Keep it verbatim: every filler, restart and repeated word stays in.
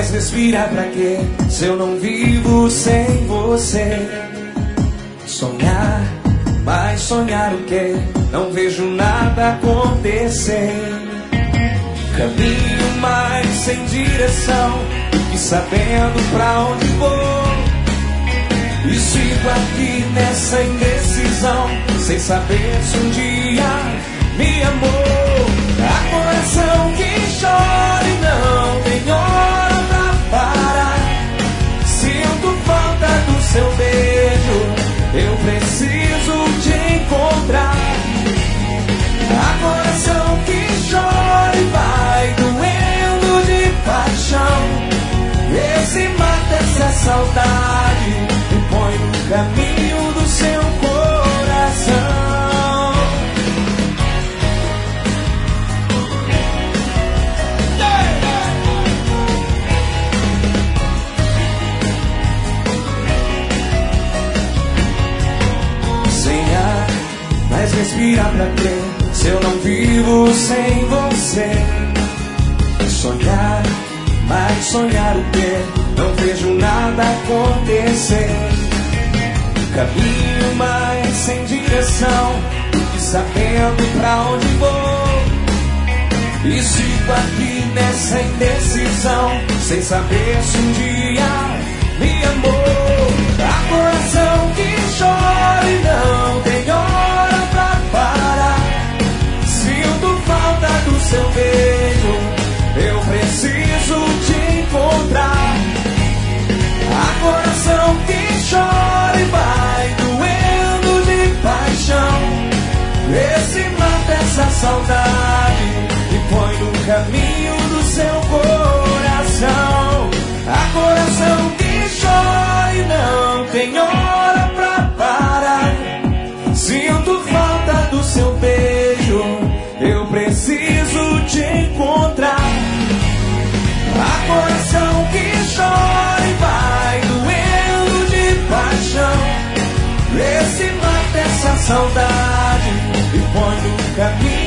Mas respirar pra quê, se eu não vivo sem você? Sonhar, mas sonhar o quê? Não vejo nada acontecer. Caminho, mas sem direção, e sabendo pra onde vou. E sigo aqui nessa indecisão, sem saber se um dia me amou. Há coração que chora e não tem hora pra parar. Sinto falta do seu beijo, eu preciso te encontrar. Há coração que chora e vai doendo de paixão. Vê se mata essa saudade e põe no caminho do seu coração. Sem ar, mas respirar pra quê, se eu não vivo sem você? Sonhar, mas sonhar o quê? Não vejo nada acontecer. Caminho, mas sem direção, e sabendo pra onde vou. E sigo aqui nessa indecisão, sem saber se um dia me amou. Há coração que chora e não tem hora pra parar. Sinto falta do seu beijo, eu preciso te encontrar. Há coração que chora e vai doendo de paixão. Vê se mata essa saudade e põe no caminho do seu coração. Há coração que chora e não tem hora pra parar. Sinto falta do seu beijo, eu preciso te encontrar. Há coração que chora e vai doendo de paixão. Vê se mata essa saudade e põe no caminho